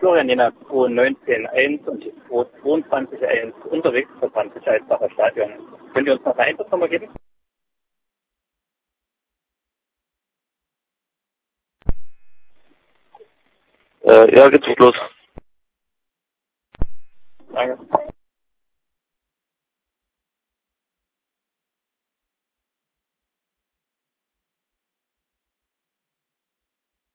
Florian Jena 219.1 und 222.1 unterwegs zur Brandsicherheitsbacher Stadion. Könnt ihr uns noch eine Eintrittsnummer geben? Ja, geht's los.